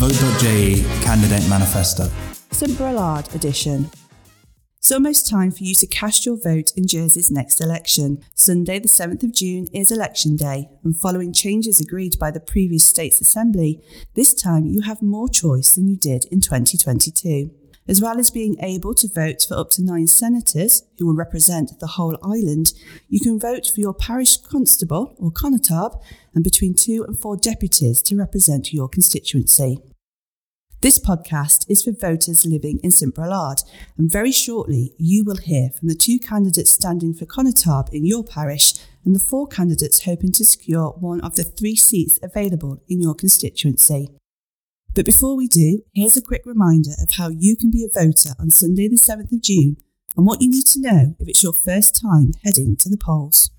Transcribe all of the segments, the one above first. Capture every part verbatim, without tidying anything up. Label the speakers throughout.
Speaker 1: vote dot J E Candidate Manifesto.
Speaker 2: St Brelard edition. It's almost time for you to cast your vote in Jersey's next election. Sunday the seventh of June is election day, and following changes agreed by the previous States Assembly, this time you have more choice than you did in twenty twenty-two. As well as being able to vote for up to nine senators, who will represent the whole island, you can vote for your parish constable or connétable and between two and four deputies to represent your constituency. This podcast is for voters living in St Brelard, and very shortly you will hear from the two candidates standing for connétable in your parish and the four candidates hoping to secure one of the three seats available in your constituency. But before we do, here's a quick reminder of how you can be a voter on Sunday the seventh of June and what you need to know if it's your first time heading to the polls.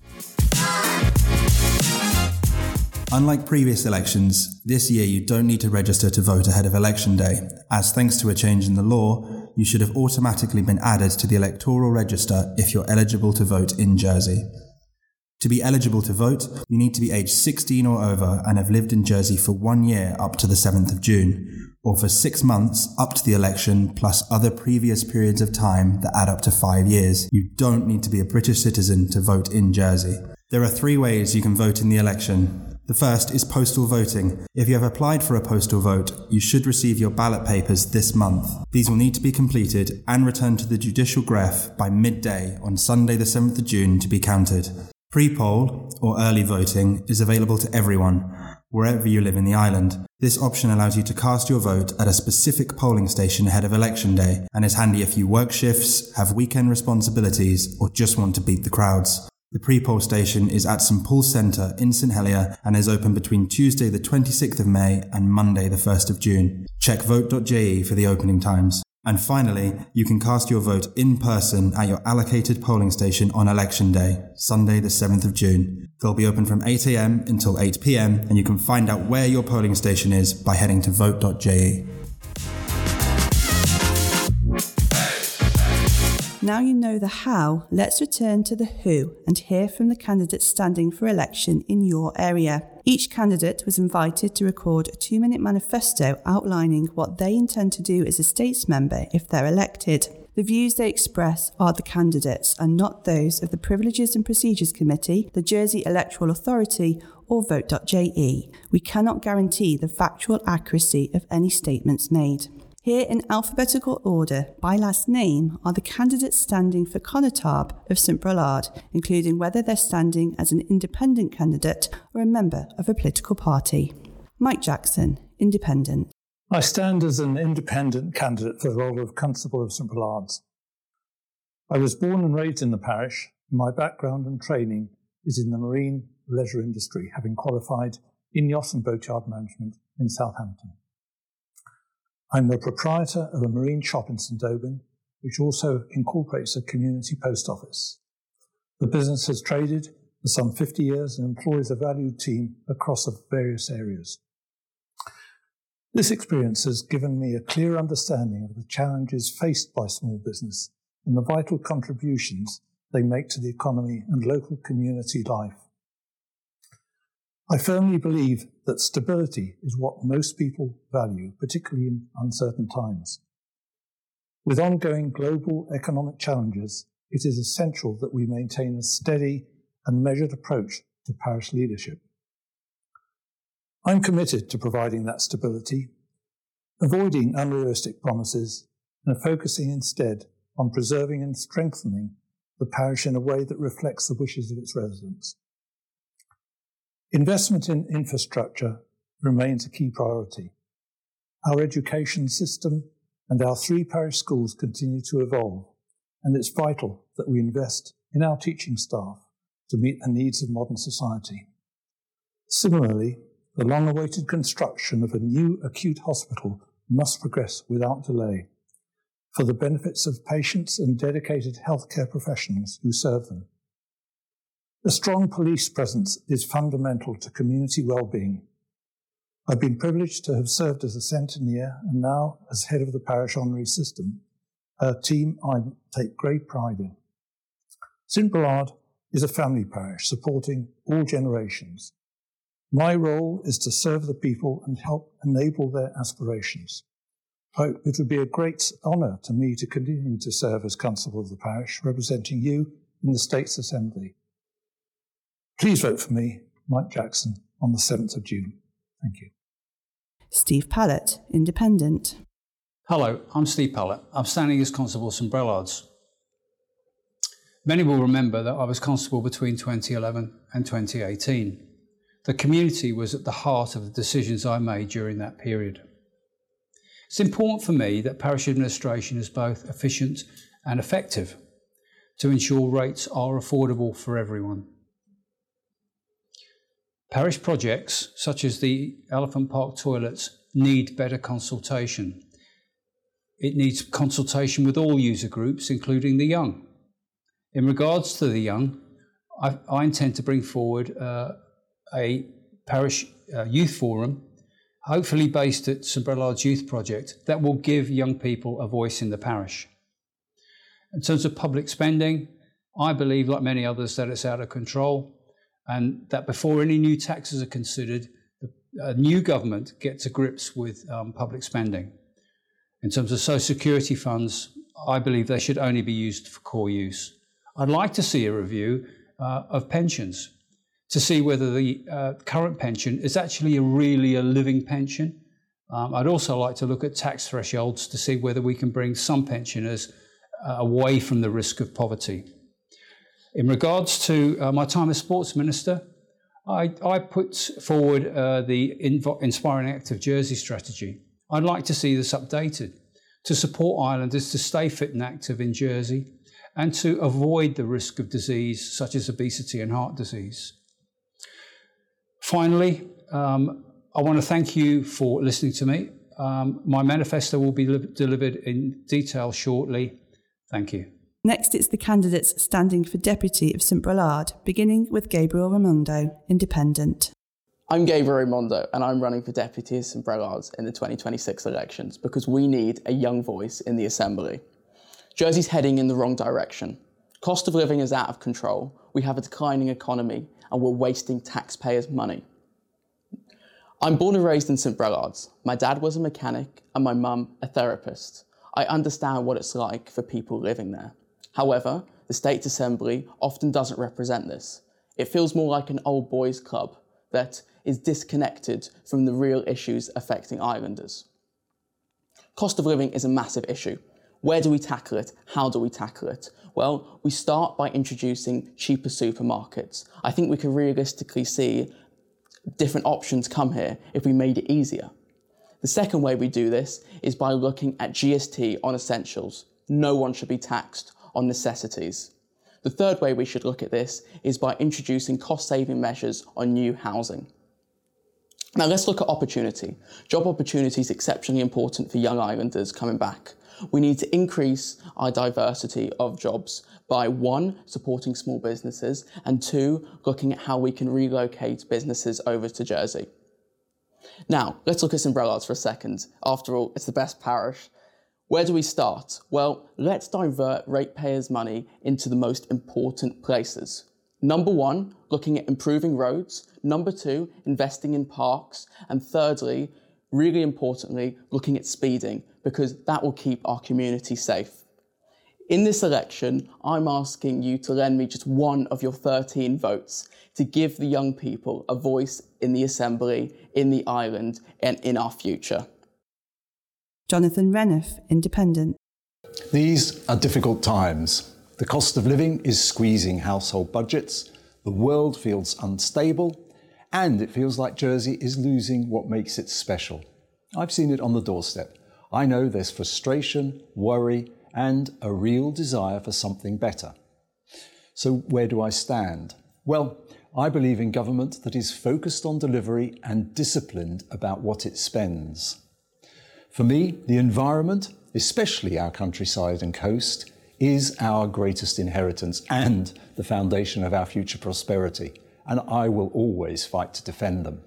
Speaker 1: Unlike previous elections, this year you don't need to register to vote ahead of election day, as thanks to a change in the law, you should have automatically been added to the electoral register if you're eligible to vote in Jersey. To be eligible to vote, you need to be aged sixteen or over and have lived in Jersey for one year up to the seventh of June, or for six months up to the election plus other previous periods of time that add up to five years. You don't need to be a British citizen to vote in Jersey. There are three ways you can vote in the election. The first is postal voting. If you have applied for a postal vote, you should receive your ballot papers this month. These will need to be completed and returned to the Judicial Greffe by midday on Sunday the seventh of June to be counted. Pre-poll, or early voting, is available to everyone, wherever you live in the island. This option allows you to cast your vote at a specific polling station ahead of election day, and is handy if you work shifts, have weekend responsibilities, or just want to beat the crowds. The pre-poll station is at St Paul's Centre in St Helier and is open between Tuesday the twenty-sixth of May and Monday the first of June. Check vote dot J E for the opening times. And finally, you can cast your vote in person at your allocated polling station on election day, Sunday the seventh of June. They'll be open from eight a m until eight p m and you can find out where your polling station is by heading to vote dot J E.
Speaker 2: Now you know the how, let's return to the who and hear from the candidates standing for election in your area. Each candidate was invited to record a two-minute manifesto outlining what they intend to do as a States member if they're elected. The views they express are the candidates and not those of the Privileges and Procedures Committee, the Jersey Electoral Authority or vote dot J E. We cannot guarantee the factual accuracy of any statements made. Here in alphabetical order by last name are the candidates standing for connétable of St Brelard, including whether they're standing as an independent candidate or a member of a political party. Mike Jackson, Independent.
Speaker 3: I stand as an independent candidate for the role of Constable of St Brelard. I was born and raised in the parish, and my background and training is in the marine leisure industry, having qualified in yacht and boatyard management in Southampton. I'm the proprietor of a marine shop in St Aubin, which also incorporates a community post office. The business has traded for some fifty years and employs a valued team across various areas. This experience has given me a clear understanding of the challenges faced by small business and the vital contributions they make to the economy and local community life. I firmly believe that stability is what most people value, particularly in uncertain times. With ongoing global economic challenges, it is essential that we maintain a steady and measured approach to parish leadership. I'm committed to providing that stability, avoiding unrealistic promises, and focusing instead on preserving and strengthening the parish in a way that reflects the wishes of its residents. Investment in infrastructure remains a key priority. Our education system and our three parish schools continue to evolve, and it's vital that we invest in our teaching staff to meet the needs of modern society. Similarly, the long-awaited construction of a new acute hospital must progress without delay for the benefits of patients and dedicated healthcare professionals who serve them. A strong police presence is fundamental to community well-being. I've been privileged to have served as a centenier and now as head of the parish honorary system, a team I take great pride in. St Brelard is a family parish supporting all generations. My role is to serve the people and help enable their aspirations. Oh, it would be a great honour to me to continue to serve as Constable of the Parish, representing you in the States Assembly. Please vote for me, Mike Jackson, on the seventh of June. Thank you.
Speaker 2: Steve Pallett, Independent.
Speaker 4: Hello, I'm Steve Pallett. I'm standing as Constable of St Brellards. Many will remember that I was Constable between twenty eleven and twenty eighteen. The community was at the heart of the decisions I made during that period. It's important for me that parish administration is both efficient and effective to ensure rates are affordable for everyone. Parish projects, such as the Elephant Park toilets, need better consultation. It needs consultation with all user groups, including the young. In regards to the young, I, I intend to bring forward uh, a parish uh, youth forum, hopefully based at St Brellard's Youth Project, that will give young people a voice in the parish. In terms of public spending, I believe, like many others, that it's out of control, and that before any new taxes are considered, a new government get to grips with um, public spending. In terms of social security funds, I believe they should only be used for core use. I'd like to see a review uh, of pensions to see whether the uh, current pension is actually a really a living pension. Um, I'd also like to look at tax thresholds to see whether we can bring some pensioners uh, away from the risk of poverty. In regards to uh, my time as Sports Minister, I, I put forward uh, the Inv- Inspiring Active Jersey strategy. I'd like to see this updated to support Islanders to stay fit and active in Jersey and to avoid the risk of disease such as obesity and heart disease. Finally, um, I want to thank you for listening to me. Um, my manifesto will be li- delivered in detail shortly. Thank you.
Speaker 2: Next, it's the candidates standing for Deputy of St Brelard, beginning with Gabriel Raimondo, Independent.
Speaker 5: I'm Gabriel Raimondo and I'm running for Deputy of St Brellards in the twenty twenty-six elections because we need a young voice in the Assembly. Jersey's heading in the wrong direction. Cost of living is out of control, we have a declining economy and we're wasting taxpayers' money. I'm born and raised in St Brellards. My dad was a mechanic and my mum a therapist. I understand what it's like for people living there. However, the State Assembly often doesn't represent this. It feels more like an old boys club that is disconnected from the real issues affecting Islanders. Cost of living is a massive issue. Where do we tackle it? How do we tackle it? Well, we start by introducing cheaper supermarkets. I think we can realistically see different options come here if we made it easier. The second way we do this is by looking at G S T on essentials. No one should be taxed on necessities. The third way we should look at this is by introducing cost-saving measures on new housing. Now let's look at opportunity. Job opportunity is exceptionally important for young Islanders coming back. We need to increase our diversity of jobs by one, supporting small businesses, and two, looking at how we can relocate businesses over to Jersey. Now, let's look at St Brellards for a second. After all, it's the best parish. Where do we start? Well, let's divert ratepayers' money into the most important places. Number one, looking at improving roads. Number two, investing in parks. And thirdly, really importantly, looking at speeding, because that will keep our community safe. In this election, I'm asking you to lend me just one of your thirteen votes to give the young people a voice in the Assembly, in the island, and in our future.
Speaker 2: Jonathan Reniff, Independent.
Speaker 6: These are difficult times. The cost of living is squeezing household budgets, the world feels unstable, and it feels like Jersey is losing what makes it special. I've seen it on the doorstep. I know there's frustration, worry, and a real desire for something better. So where do I stand? Well, I believe in government that is focused on delivery and disciplined about what it spends. For me, the environment, especially our countryside and coast, is our greatest inheritance and the foundation of our future prosperity, and I will always fight to defend them.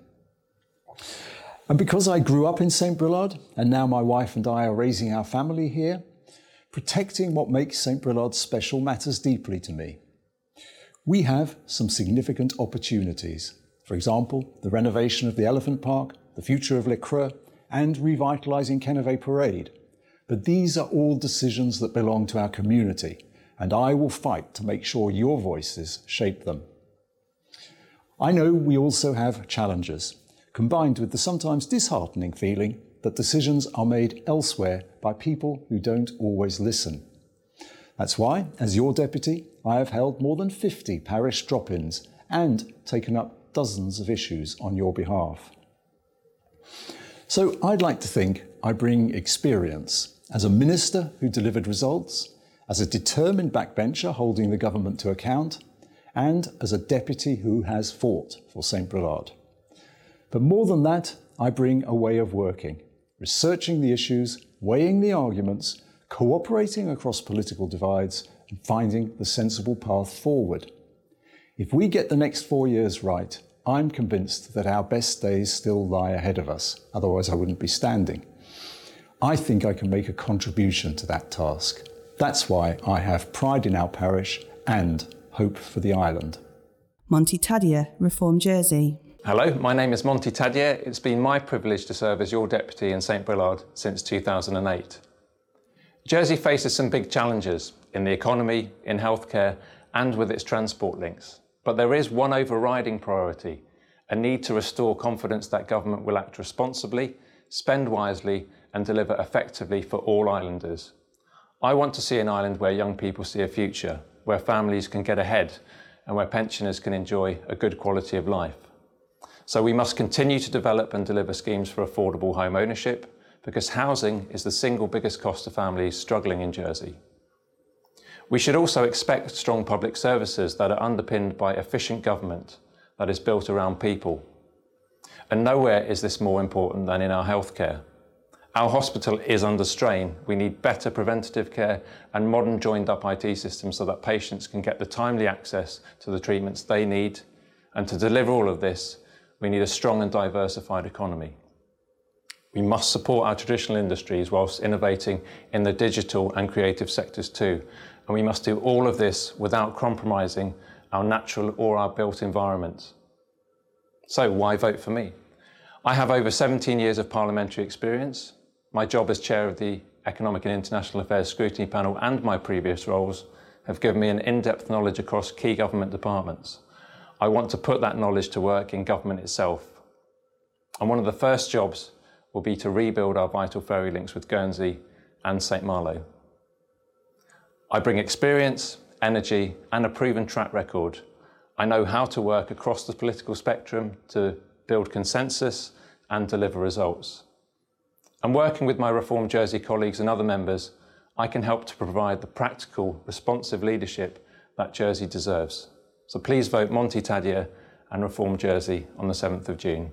Speaker 6: And because I grew up in St Brelard, and now my wife and I are raising our family here, protecting what makes St Brelard special matters deeply to me. We have some significant opportunities. For example, the renovation of the Elephant Park, the future of Le Creux, and revitalising Kennevet Parade. But these are all decisions that belong to our community, and I will fight to make sure your voices shape them. I know we also have challenges, combined with the sometimes disheartening feeling that decisions are made elsewhere by people who don't always listen. That's why, as your deputy, I have held more than fifty parish drop-ins and taken up dozens of issues on your behalf. So I'd like to think I bring experience as a minister who delivered results, as a determined backbencher holding the government to account, and as a deputy who has fought for Saint Brelade. But more than that, I bring a way of working, researching the issues, weighing the arguments, cooperating across political divides, and finding the sensible path forward. If we get the next four years right, I'm convinced that our best days still lie ahead of us, otherwise I wouldn't be standing. I think I can make a contribution to that task. That's why I have pride in our parish and hope for the island.
Speaker 2: Monty Tadyer, Reform Jersey.
Speaker 7: Hello, my name is Monty Tadyer. It's been my privilege to serve as your deputy in Saint Brelade since two thousand eight. Jersey faces some big challenges in the economy, in healthcare, and with its transport links. But there is one overriding priority, a need to restore confidence that government will act responsibly, spend wisely, and deliver effectively for all islanders. I want to see an island where young people see a future, where families can get ahead, and where pensioners can enjoy a good quality of life. So we must continue to develop and deliver schemes for affordable home ownership, because housing is the single biggest cost to families struggling in Jersey. We should also expect strong public services that are underpinned by efficient government that is built around people. And nowhere is this more important than in our healthcare. Our hospital is under strain. We need better preventative care and modern joined-up I T systems so that patients can get the timely access to the treatments they need. And to deliver all of this, we need a strong and diversified economy. We must support our traditional industries whilst innovating in the digital and creative sectors too. And we must do all of this without compromising our natural or our built environment. So why vote for me? I have over seventeen years of parliamentary experience. My job as chair of the Economic and International Affairs Scrutiny Panel and my previous roles have given me an in-depth knowledge across key government departments. I want to put that knowledge to work in government itself. And one of the first jobs will be to rebuild our vital ferry links with Guernsey and Saint Malo. I bring experience, energy, and a proven track record. I know how to work across the political spectrum to build consensus and deliver results. And working with my Reform Jersey colleagues and other members, I can help to provide the practical, responsive leadership that Jersey deserves. So please vote Monty Tadyer and Reform Jersey on the seventh of June.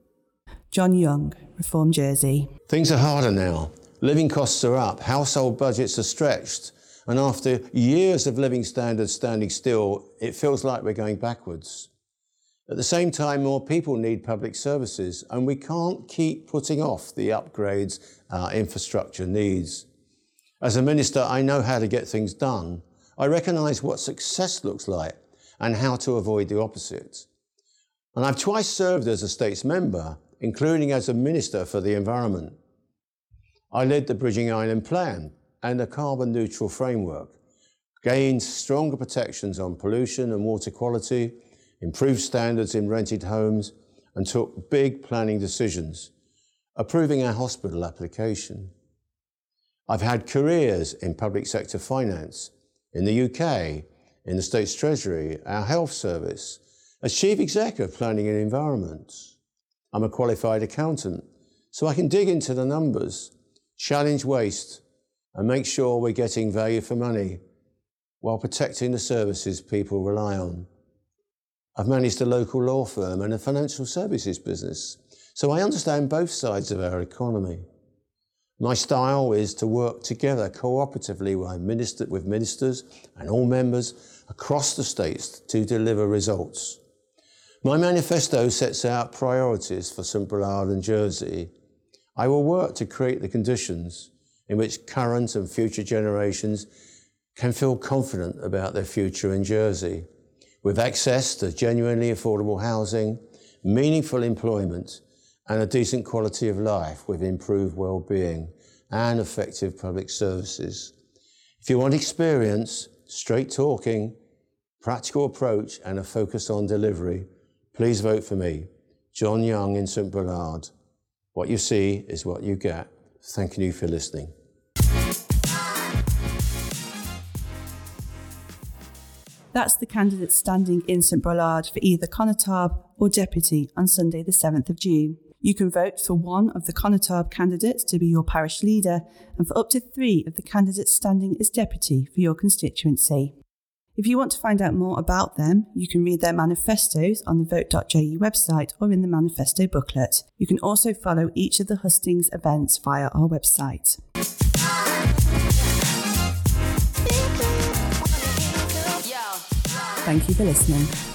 Speaker 2: John Young, Reform Jersey.
Speaker 8: Things are harder now. Living costs are up, household budgets are stretched, and after years of living standards standing still, it feels like we're going backwards. At the same time, more people need public services, and we can't keep putting off the upgrades our infrastructure needs. As a minister, I know how to get things done. I recognise what success looks like and how to avoid the opposite. And I've twice served as a States member, including as a Minister for the Environment. I led the Bridging Island Plan and the carbon neutral framework, gained stronger protections on pollution and water quality, improved standards in rented homes, and took big planning decisions, approving our hospital application. I've had careers in public sector finance, in the U K, in the State's Treasury, our health service, as Chief Exec of Planning and Environment. I'm a qualified accountant, so I can dig into the numbers, challenge waste, and make sure we're getting value for money while protecting the services people rely on. I've managed a local law firm and a financial services business, so I understand both sides of our economy. My style is to work together cooperatively with ministers and all members across the states to deliver results. My manifesto sets out priorities for Saint Brelade and Jersey. I will work to create the conditions in which current and future generations can feel confident about their future in Jersey, with access to genuinely affordable housing, meaningful employment, and a decent quality of life with improved well-being and effective public services. If you want experience, straight talking, practical approach and a focus on delivery, please vote for me, John Young in St Brelade. What you see is what you get. Thank you for listening.
Speaker 2: That's the candidates standing in St Brelade for either Connétable or Deputy on Sunday the seventh of June. You can vote for one of the Connétable candidates to be your parish leader and for up to three of the candidates standing as Deputy for your constituency. If you want to find out more about them, you can read their manifestos on the vote dot J U website or in the manifesto booklet. You can also follow each of the hustings events via our website. Thank you for listening.